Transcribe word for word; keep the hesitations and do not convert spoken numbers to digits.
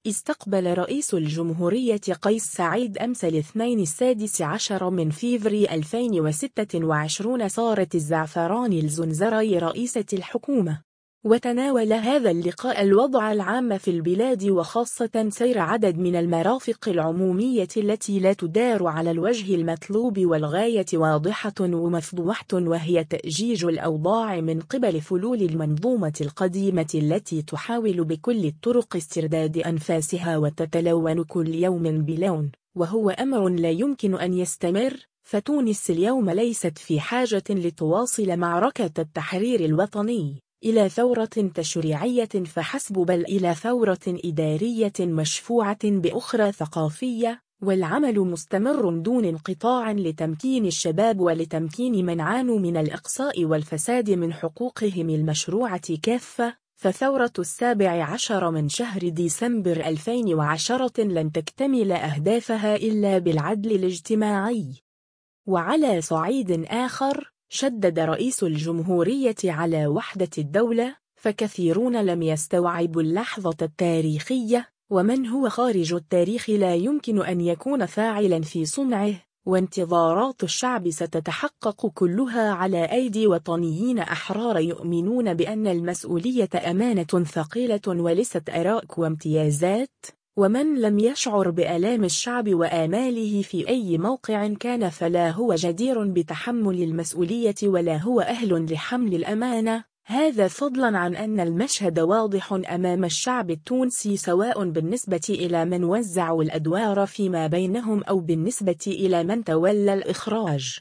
استقبل رئيس الجمهورية قيس سعيد أمس الاثنين السادس عشر من فيفري ألفين وستة وعشرين سارة الزعفران الزنزري رئيسة الحكومة، وتناول هذا اللقاء الوضع العام في البلاد وخاصة سير عدد من المرافق العمومية التي لا تدار على الوجه المطلوب والغاية واضحة ومفضوحة، وهي تأجيج الأوضاع من قبل فلول المنظومة القديمة التي تحاول بكل الطرق استرداد أنفاسها وتتلون كل يوم بلون، وهو أمر لا يمكن أن يستمر. فتونس اليوم ليست في حاجة لتواصل معركة التحرير الوطني إلى ثورة تشريعية فحسب، بل إلى ثورة إدارية مشفوعة بأخرى ثقافية، والعمل مستمر دون انقطاع لتمكين الشباب ولتمكين من عانوا من الإقصاء والفساد من حقوقهم المشروعة كافة. فثورة السابع عشر من شهر ديسمبر ألفين وعشرة لن تكتمل أهدافها إلا بالعدل الاجتماعي. وعلى صعيد آخر، شدد رئيس الجمهورية على وحدة الدولة، فكثيرون لم يستوعبوا اللحظة التاريخية، ومن هو خارج التاريخ لا يمكن أن يكون فاعلا في صنعه، وانتظارات الشعب ستتحقق كلها على أيدي وطنيين أحرار يؤمنون بأن المسؤولية أمانة ثقيلة وليست آراء وامتيازات. ومن لم يشعر بآلام الشعب وآماله في أي موقع كان فلا هو جدير بتحمل المسؤولية ولا هو أهل لحمل الأمانة، هذا فضلا عن أن المشهد واضح أمام الشعب التونسي، سواء بالنسبة إلى من وزعوا الأدوار فيما بينهم أو بالنسبة إلى من تولى الإخراج.